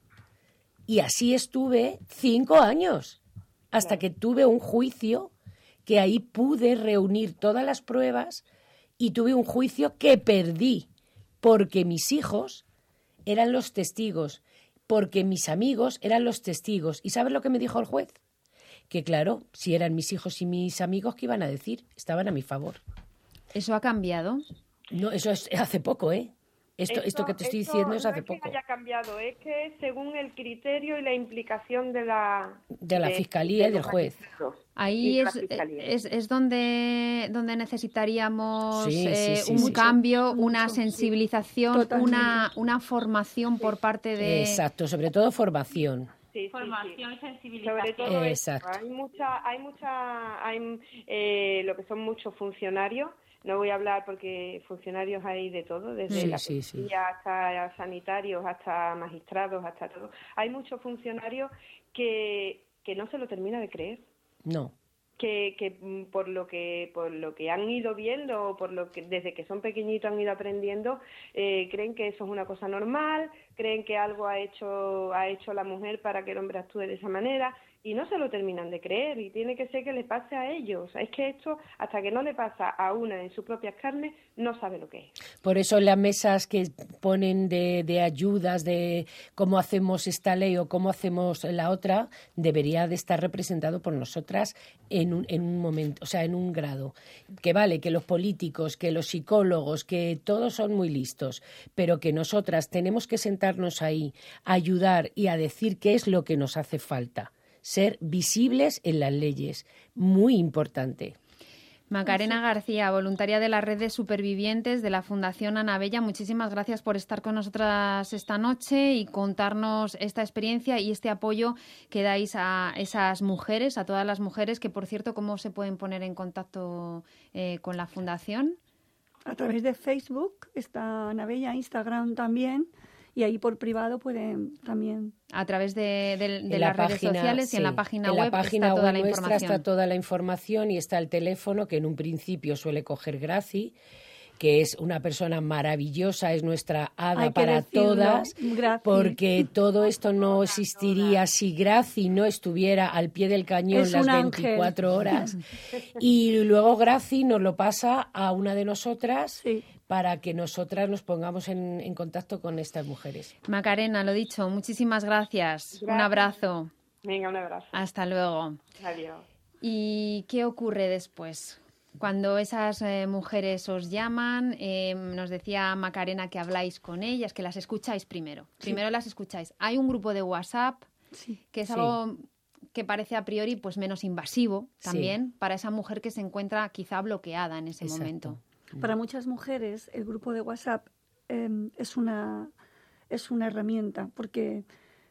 Y así estuve cinco años, hasta que tuve un juicio que ahí pude reunir todas las pruebas y tuve un juicio que perdí, porque mis hijos eran los testigos, porque mis amigos eran los testigos. ¿Y sabes lo que me dijo el juez? Que claro, si eran mis hijos y mis amigos, ¿qué iban a decir? Estaban a mi favor. ¿Eso ha cambiado? No, eso es hace poco, ¿eh? Esto, esto, esto que te estoy diciendo es hace no es poco. Que haya cambiado, es que según el criterio y la implicación de la... De la de, Fiscalía de y del juez. Ahí es, es, es donde, donde necesitaríamos sí, eh, sí, sí, un sí, cambio, sí. una sensibilización, una, una formación por parte de... Exacto, sobre todo formación. Sí, sí, formación sí. y sensibilización. Sobre todo Exacto. Eso. Hay mucha, hay mucha, hay eh, lo que son muchos funcionarios. No voy a hablar porque funcionarios hay de todo, desde sí, la sí, policía sí. hasta sanitarios, hasta magistrados, hasta todo. Hay muchos funcionarios que, que no se lo termina de creer. No. Que, que por lo que por lo que han ido viendo, por lo que desde que son pequeñitos han ido aprendiendo, eh, creen que eso es una cosa normal, creen que algo ha hecho ha hecho la mujer para que el hombre actúe de esa manera. Y no se lo terminan de creer, y tiene que ser que le pase a ellos. Es que esto, hasta que no le pasa a una en sus propias carnes, no sabe lo que es. Por eso las mesas que ponen de, de ayudas, de cómo hacemos esta ley o cómo hacemos la otra, debería de estar representado por nosotras en un, en un momento, o sea, en un grado. Que vale, que los políticos, que los psicólogos, que todos son muy listos, pero que nosotras tenemos que sentarnos ahí, a ayudar y a decir qué es lo que nos hace falta. Ser visibles en las leyes, muy importante. Macarena García, voluntaria de la Red de Supervivientes de la Fundación Ana Bella, muchísimas gracias por estar con nosotras esta noche y contarnos esta experiencia y este apoyo que dais a esas mujeres, a todas las mujeres, que por cierto, ¿cómo se pueden poner en contacto eh, con la Fundación? A través de Facebook, está Ana Bella, Instagram también. Y ahí por privado pueden también... A través de, de, de las redes página, sociales y sí. en la página en web la página está toda web la nuestra información. Está toda la información y está el teléfono que en un principio suele coger Graci, que es una persona maravillosa, es nuestra hada para decirlo, todas, Graci. Porque todo esto no existiría si Graci no estuviera al pie del cañón es las veinticuatro horas. Y luego Graci nos lo pasa a una de nosotras sí. para que nosotras nos pongamos en, en contacto con estas mujeres. Macarena, lo dicho, muchísimas gracias. gracias. Un abrazo. Venga, un abrazo. Hasta luego. Adiós. ¿Y qué ocurre después? Cuando esas eh, mujeres os llaman, eh, nos decía Macarena que habláis con ellas, que las escucháis primero. Primero sí. las escucháis. Hay un grupo de WhatsApp sí. que es sí. algo que parece a priori pues menos invasivo también sí. para esa mujer que se encuentra quizá bloqueada en ese Exacto. momento. Para muchas mujeres el grupo de WhatsApp eh, es una es una herramienta porque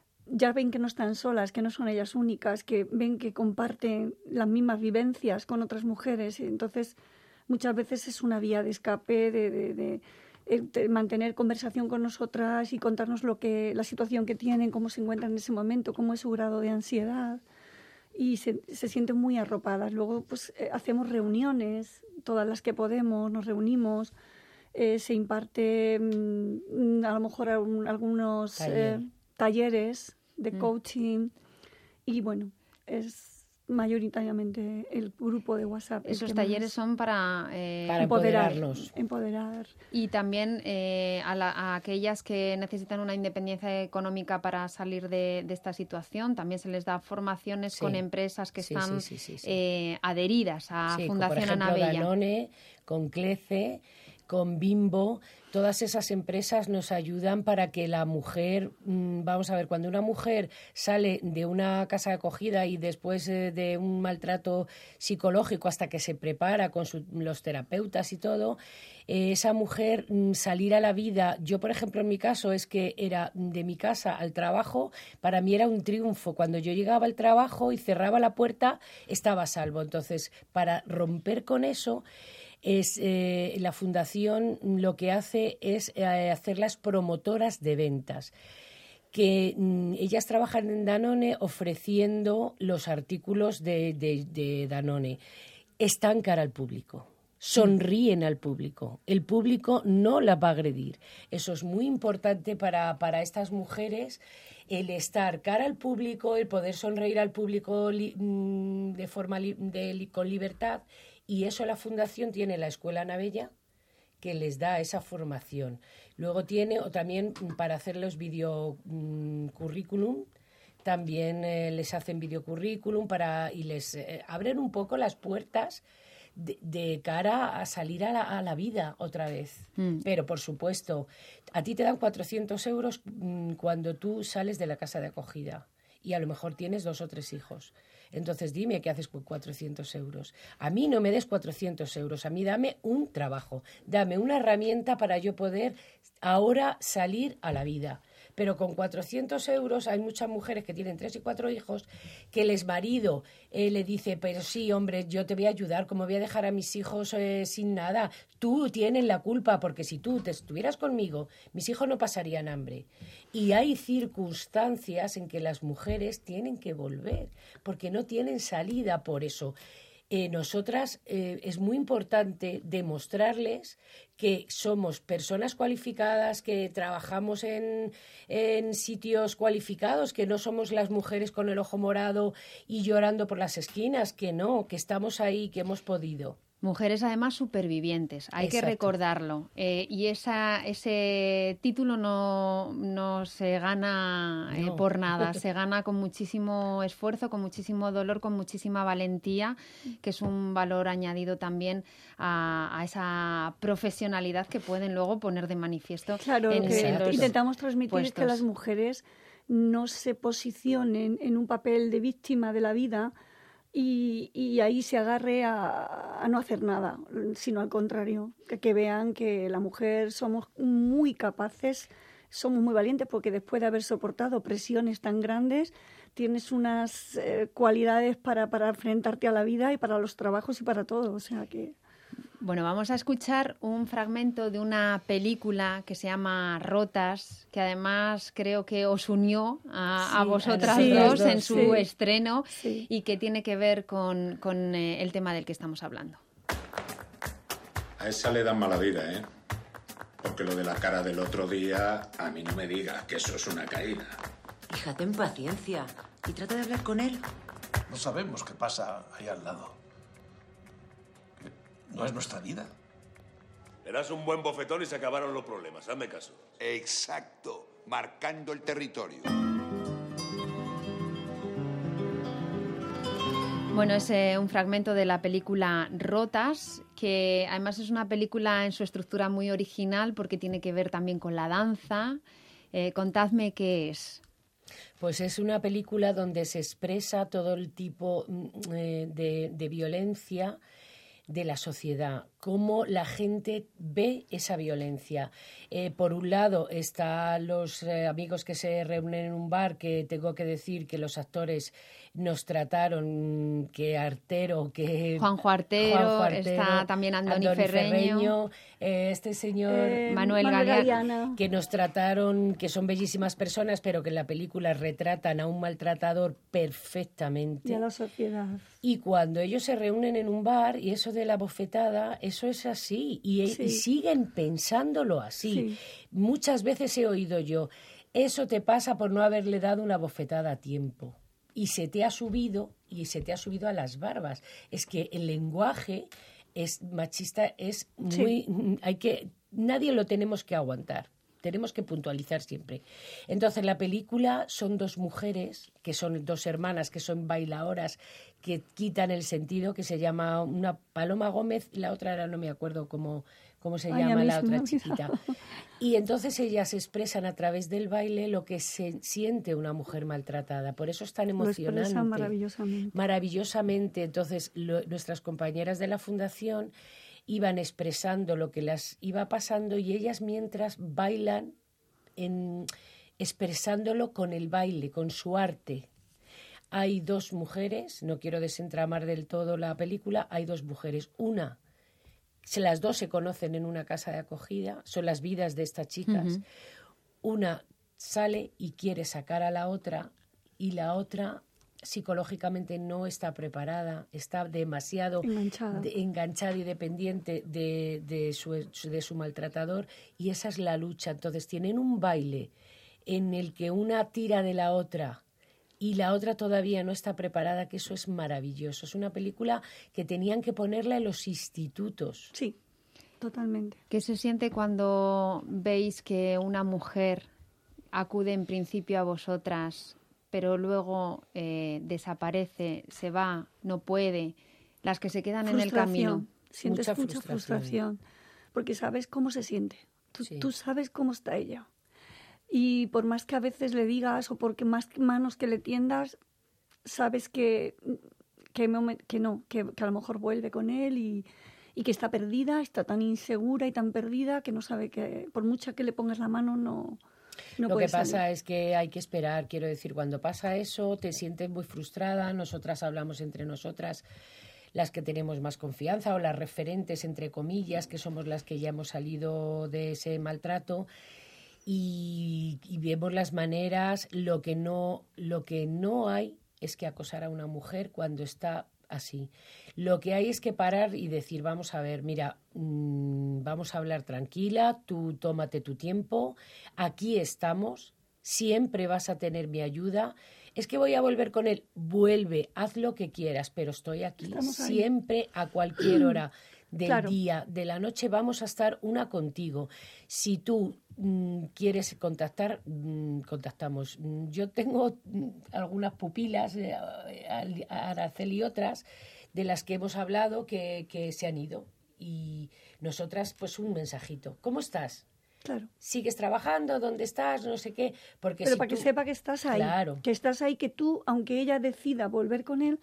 ya ven que no están solas, que no son ellas únicas, que ven que comparten las mismas vivencias con otras mujeres. Y entonces, muchas veces es una vía de escape, de, de, de, de mantener conversación con nosotras y contarnos lo que la situación que tienen, cómo se encuentran en ese momento, cómo es su grado de ansiedad. Y se, se sienten muy arropadas. Luego, pues, eh, hacemos reuniones, todas las que podemos, nos reunimos. Eh, se imparte, mm, a lo mejor, un, algunos Taller. eh, talleres de coaching y bueno, es mayoritariamente el grupo de WhatsApp. Esos talleres son para, eh, para empoderarlos. Empoderar. Y también eh, a, la, a aquellas que necesitan una independencia económica para salir de, de esta situación, también se les da formaciones sí. con empresas que sí, están sí, sí, sí, sí. Eh, adheridas a sí, Fundación por ejemplo, Ana Bella. Danone, con Clece, con Bimbo, todas esas empresas nos ayudan para que la mujer, vamos a ver, cuando una mujer sale de una casa de acogida y después de un maltrato psicológico hasta que se prepara con su, los terapeutas y todo, eh, esa mujer salir a la vida, yo por ejemplo en mi caso es que era de mi casa al trabajo, para mí era un triunfo, cuando yo llegaba al trabajo y cerraba la puerta estaba a salvo, entonces para romper con eso Es, eh, la fundación lo que hace es eh, hacerlas promotoras de ventas. Que mm, ellas trabajan en Danone ofreciendo los artículos de, de, de Danone. Están cara al público, sonríen al público. El público no la va a agredir. Eso es muy importante para, para estas mujeres, el estar cara al público, el poder sonreír al público li, mm, de forma li, de, con libertad. Y eso la Fundación tiene la Escuela Anabella, que les da esa formación. Luego tiene o también para hacerles video mmm, currículum, también eh, les hacen video currículum para, y les eh, abren un poco las puertas de, de cara a salir a la, a la vida otra vez. Mm. Pero, por supuesto, a ti te dan cuatrocientos euros mmm, cuando tú sales de la casa de acogida y a lo mejor tienes dos o tres hijos. Entonces dime qué haces con cuatrocientos euros. A mí no me des cuatrocientos euros, a mí dame un trabajo, dame una herramienta para yo poder ahora salir a la vida. Pero con cuatrocientos euros hay muchas mujeres que tienen tres y cuatro hijos que el exmarido eh, le dice, pero sí, hombre, yo te voy a ayudar, ¿cómo voy a dejar a mis hijos eh, sin nada? Tú tienes la culpa, porque si tú te estuvieras conmigo, mis hijos no pasarían hambre. Y hay circunstancias en que las mujeres tienen que volver, porque no tienen salida por eso. Eh, nosotras eh, es muy importante demostrarles que somos personas cualificadas, que trabajamos en, en sitios cualificados, que no somos las mujeres con el ojo morado y llorando por las esquinas, que no, que estamos ahí, que hemos podido. Mujeres además supervivientes, hay Exacto. que recordarlo. Eh, y esa, ese título no, no se gana eh, no. por nada, se gana con muchísimo esfuerzo, con muchísimo dolor, con muchísima valentía, que es un valor añadido también a, a esa profesionalidad que pueden luego poner de manifiesto. Claro, en que los intentamos transmitir puestos. Que las mujeres no se posicionen en un papel de víctima de la vida, Y, y ahí se agarre a, a no hacer nada, sino al contrario, que, que vean que la mujer somos muy capaces, somos muy valientes, porque después de haber soportado presiones tan grandes, tienes unas eh, cualidades para, para enfrentarte a la vida y para los trabajos y para todo, o sea que... Bueno, vamos a escuchar un fragmento de una película que se llama Rotas, que además creo que os unió a, sí, a vosotras sí, dos, dos en su sí. estreno sí. y que tiene que ver con, con eh, el tema del que estamos hablando. A esa le dan mala vida, ¿eh? Porque lo de la cara del otro día, a mí no me digas que eso es una caída. Hija, ten paciencia y trata de hablar con él. No sabemos qué pasa ahí al lado. No es nuestra vida. Le das un buen bofetón y se acabaron los problemas. Hazme caso. Exacto. Marcando el territorio. Bueno, es eh, un fragmento de la película Rotas, que además es una película en su estructura muy original porque tiene que ver también con la danza. Eh, contadme qué es. Pues es una película donde se expresa todo el tipo eh, de, de violencia de la sociedad, cómo la gente ve esa violencia. Eh, por un lado están los eh, amigos que se reúnen en un bar, que tengo que decir que los actores nos trataron, que Artero, que Juanjo Artero, Juanjo Artero está también Andoni, Andoni Ferreño, Ferreño eh, este señor eh, Manuel, Manuel Galeana, que nos trataron, que son bellísimas personas, pero que en la película retratan a un maltratador perfectamente. Y a la sociedad. Y cuando ellos se reúnen en un bar, y eso de la bofetada, eso es así, y, sí. y siguen pensándolo así. Sí. Muchas veces he oído yo, eso te pasa por no haberle dado una bofetada a tiempo. Y se te ha subido, y se te ha subido a las barbas. Es que el lenguaje es machista, es muy... Sí. hay que nadie lo tenemos que aguantar. Tenemos que puntualizar siempre. Entonces, la película son dos mujeres, que son dos hermanas, que son bailadoras, que quitan el sentido, que se llama una Paloma Gómez y la otra era, no me acuerdo cómo, cómo se Ay, llama la otra chiquita. Y entonces ellas expresan a través del baile lo que se siente una mujer maltratada. Por eso es tan emocionante. Lo expresan maravillosamente. Maravillosamente. Entonces, lo, nuestras compañeras de la Fundación iban expresando lo que las iba pasando y ellas mientras bailan en, expresándolo con el baile, con su arte. Hay dos mujeres, no quiero desentramar del todo la película, hay dos mujeres. Una Si las dos se conocen en una casa de acogida, son las vidas de estas chicas. Uh-huh. Una sale y quiere sacar a la otra y la otra psicológicamente no está preparada, está demasiado enganchada, de, enganchada y dependiente de, de, su, de su maltratador, y esa es la lucha. Entonces tienen un baile en el que una tira de la otra y la otra todavía no está preparada, que eso es maravilloso. Es una película que tenían que ponerla en los institutos. Sí, totalmente. ¿Qué se siente cuando veis que una mujer acude en principio a vosotras, pero luego eh, desaparece, se va, no puede, las que se quedan en el camino? Sientes mucha, mucha frustración. frustración, porque sabes cómo se siente, tú, sí. tú sabes cómo está ella. Y por más que a veces le digas o por más manos que le tiendas, sabes que, que, que no, que, que a lo mejor vuelve con él y, y que está perdida, está tan insegura y tan perdida que no sabe que por mucha que le pongas la mano no... No Lo que pasa salir. es que hay que esperar, quiero decir, cuando pasa eso te sientes muy frustrada, nosotras hablamos entre nosotras, las que tenemos más confianza o las referentes, entre comillas, que somos las que ya hemos salido de ese maltrato, y, y vemos las maneras. Lo que no, lo que no hay es que acosar a una mujer cuando está así. Lo que hay es que parar y decir, vamos a ver, mira, mmm, vamos a hablar tranquila, tú tómate tu tiempo, aquí estamos, siempre vas a tener mi ayuda. Es que voy a volver con él, vuelve, haz lo que quieras, pero estoy aquí siempre, a cualquier hora del claro. día, de la noche, vamos a estar una contigo. Si tú mmm, quieres contactar, mmm, contactamos. Yo tengo mmm, algunas pupilas, eh, Araceli y otras, de las que hemos hablado que, que se han ido. Y nosotras, pues un mensajito. ¿Cómo estás? Claro. ¿Sigues trabajando? ¿Dónde estás? No sé qué. Porque Pero si para tú... que sepa que estás ahí. Claro. Que estás ahí, que tú, aunque ella decida volver con él,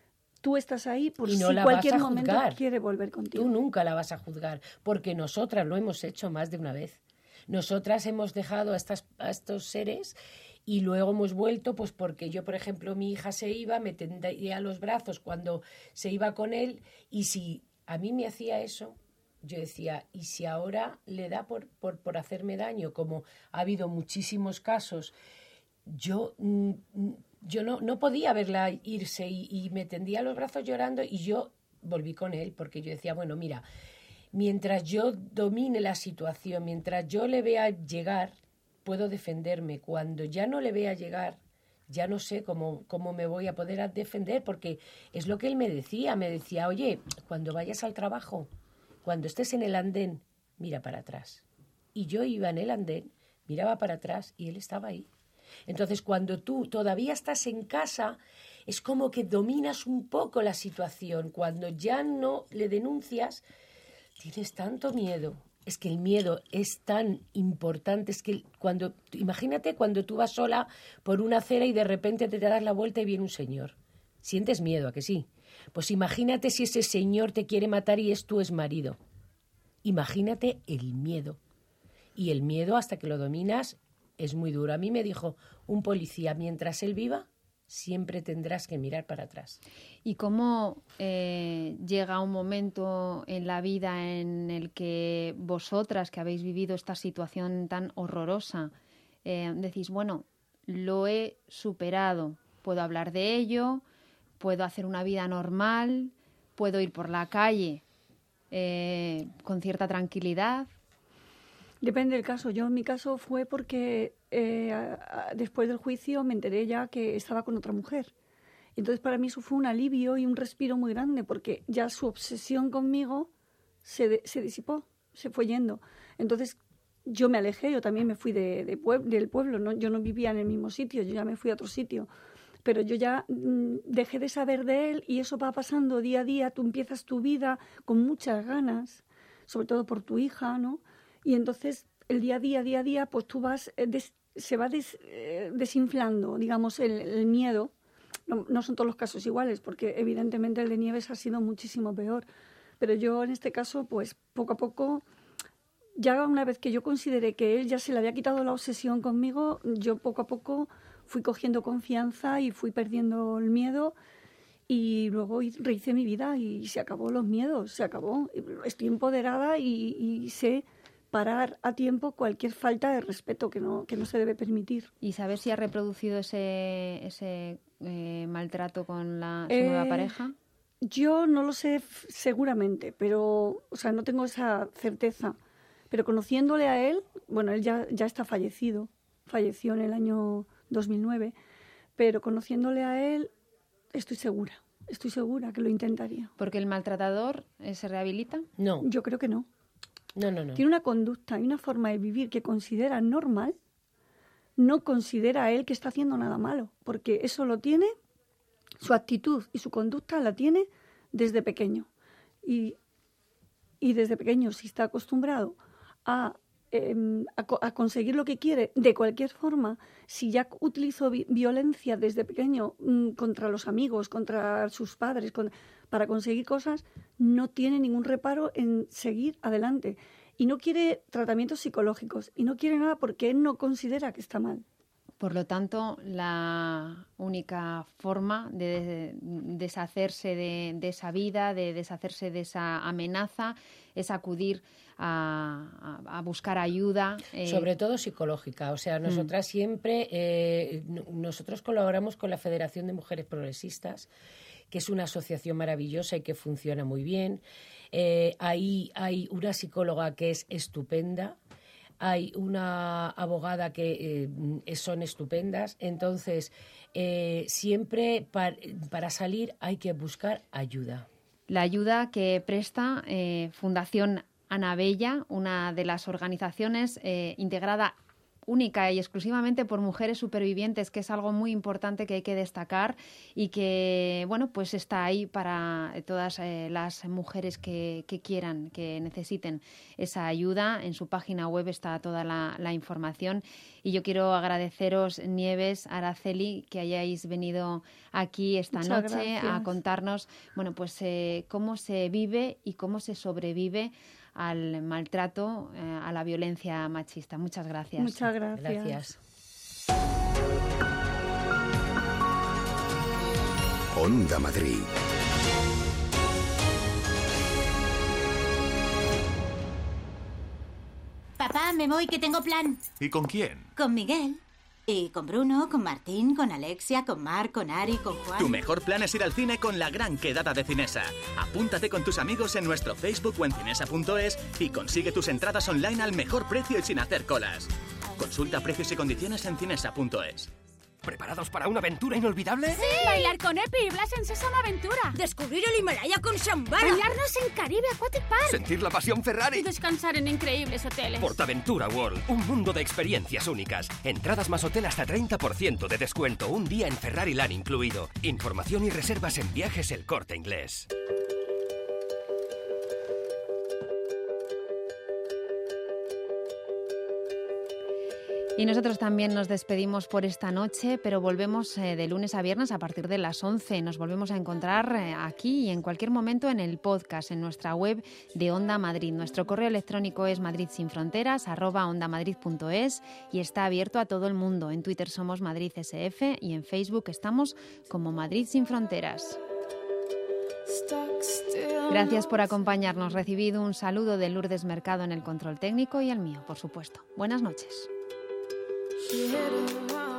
tú estás ahí por y no si la cualquier vas a momento juzgar. quiere volver contigo. Tú nunca la vas a juzgar, porque nosotras lo hemos hecho más de una vez. Nosotras hemos dejado a, estas, a estos seres y luego hemos vuelto, pues porque yo, por ejemplo, mi hija se iba, me tendría a los brazos cuando se iba con él, y si a mí me hacía eso, yo decía, ¿y si ahora le da por, por, por hacerme daño? Como ha habido muchísimos casos, yo... Mm, Yo no, no podía verla irse y, y me tendía los brazos llorando, y yo volví con él porque yo decía, bueno, mira, mientras yo domine la situación, mientras yo le vea llegar, puedo defenderme. Cuando ya no le vea llegar, ya no sé cómo, cómo me voy a poder defender, porque es lo que él me decía. Me decía, oye, cuando vayas al trabajo, cuando estés en el andén, mira para atrás. Y yo iba en el andén, miraba para atrás y él estaba ahí. Entonces, cuando tú todavía estás en casa, es como que dominas un poco la situación. Cuando ya no le denuncias, tienes tanto miedo. Es que el miedo es tan importante. Es que cuando, imagínate cuando tú vas sola por una acera y de repente te das la vuelta y viene un señor. Sientes miedo, ¿a que sí? Pues imagínate si ese señor te quiere matar y es tu exmarido. Imagínate el miedo. Y el miedo, hasta que lo dominas, es muy duro. A mí me dijo un policía, mientras él viva, siempre tendrás que mirar para atrás. ¿Y cómo eh, llega un momento en la vida en el que vosotras, que habéis vivido esta situación tan horrorosa, eh, decís, bueno, lo he superado, puedo hablar de ello, puedo hacer una vida normal, puedo ir por la calle eh, con cierta tranquilidad? Depende del caso. Yo en mi caso fue porque eh, a, a, después del juicio me enteré ya que estaba con otra mujer. Entonces para mí eso fue un alivio y un respiro muy grande, porque ya su obsesión conmigo se, de, se disipó, se fue yendo. Entonces yo me alejé, yo también me fui de, de pueb- del pueblo, ¿no? Yo no vivía en el mismo sitio, yo ya me fui a otro sitio. Pero yo ya mmm, dejé de saber de él, y eso va pasando día a día. Tú empiezas tu vida con muchas ganas, sobre todo por tu hija, ¿no? Y entonces el día a día, día a día, pues tú vas, eh, des, se va des, eh, desinflando, digamos, el, el miedo. No, no son todos los casos iguales, porque evidentemente el de Nieves ha sido muchísimo peor. Pero yo en este caso, pues poco a poco, ya una vez que yo consideré que él ya se le había quitado la obsesión conmigo, yo poco a poco fui cogiendo confianza y fui perdiendo el miedo. Y luego rehice mi vida y se acabó los miedos, se acabó. Estoy empoderada y, y sé parar a tiempo cualquier falta de respeto que no, que no se debe permitir. ¿Y saber si ha reproducido ese, ese eh, maltrato con la, su Eh, nueva pareja? Yo no lo sé f- seguramente, pero, o sea, no tengo esa certeza. Pero conociéndole a él, bueno, él ya, ya está fallecido, falleció en el año dos mil nueve, pero conociéndole a él, estoy segura, estoy segura que lo intentaría. ¿Porque el maltratador eh, se rehabilita? No. Yo creo que no. No, no, no. Tiene una conducta y una forma de vivir que considera normal, no considera a él que está haciendo nada malo, porque eso lo tiene, su actitud y su conducta la tiene desde pequeño. Y, y desde pequeño, si está acostumbrado a, eh, a, co- a conseguir lo que quiere de cualquier forma, si ya utilizó vi- violencia desde pequeño mm, contra los amigos, contra sus padres, con- para conseguir cosas, no tiene ningún reparo en seguir adelante. Y no quiere tratamientos psicológicos, y no quiere nada porque él no considera que está mal. Por lo tanto, la única forma de deshacerse de, de esa vida, de deshacerse de esa amenaza, es acudir a, a, a buscar ayuda. eh, Sobre todo psicológica. O sea, nosotras siempre, eh, n- nosotros colaboramos con la Federación de Mujeres Progresistas, que es una asociación maravillosa y que funciona muy bien. Eh, ahí hay una psicóloga que es estupenda. Hay una abogada que eh, son estupendas. Entonces, eh, siempre par- para salir hay que buscar ayuda. La ayuda que presta eh, Fundación Ana Bella, una de las organizaciones eh, integrada única y exclusivamente por mujeres supervivientes, que es algo muy importante que hay que destacar y que, bueno, pues está ahí para todas eh, las mujeres que, que quieran, que necesiten esa ayuda. En su página web está toda la, la información. Y yo quiero agradeceros, Nieves, Araceli, que hayáis venido aquí esta Muchas noche a gracias. contarnos, bueno, pues eh, cómo se vive y cómo se sobrevive al maltrato, eh, a la violencia machista. Muchas gracias. Muchas gracias. Gracias. Onda Madrid. Papá, me voy, que tengo plan. ¿Y con quién? Con Miguel. Y con Bruno, con Martín, con Alexia, con Mar, con Ari, con Juan. Tu mejor plan es ir al cine con la gran quedada de Cinesa. Apúntate con tus amigos en nuestro Facebook o en cinesa punto es y consigue tus entradas online al mejor precio y sin hacer colas. Consulta precios y condiciones en cinesa punto es. ¿Preparados para una aventura inolvidable? ¡Sí! Bailar con Epi y Blas en Sésamo Aventura. Descubrir el Himalaya con Shambhala. Bañarnos en Caribe Aquatic Park. Sentir la pasión Y Ferrari. descansar en increíbles hoteles. Portaventura World, un mundo de experiencias únicas. Entradas más hotel hasta treinta por ciento de descuento, un día en Ferrari Land incluido. Información y reservas en Viajes El Corte Inglés. Y nosotros también nos despedimos por esta noche, pero volvemos eh, de lunes a viernes a partir de las once. Nos volvemos a encontrar eh, aquí y en cualquier momento en el podcast, en nuestra web de Onda Madrid. Nuestro correo electrónico es madridsinfronteras arroba ondamadrid punto es y está abierto a todo el mundo. En Twitter somos Madrid S F y en Facebook estamos como Madrid Sin Fronteras. Gracias por acompañarnos. Recibid un saludo de Lourdes Mercado en el control técnico y el mío, por supuesto. Buenas noches. She hit it around.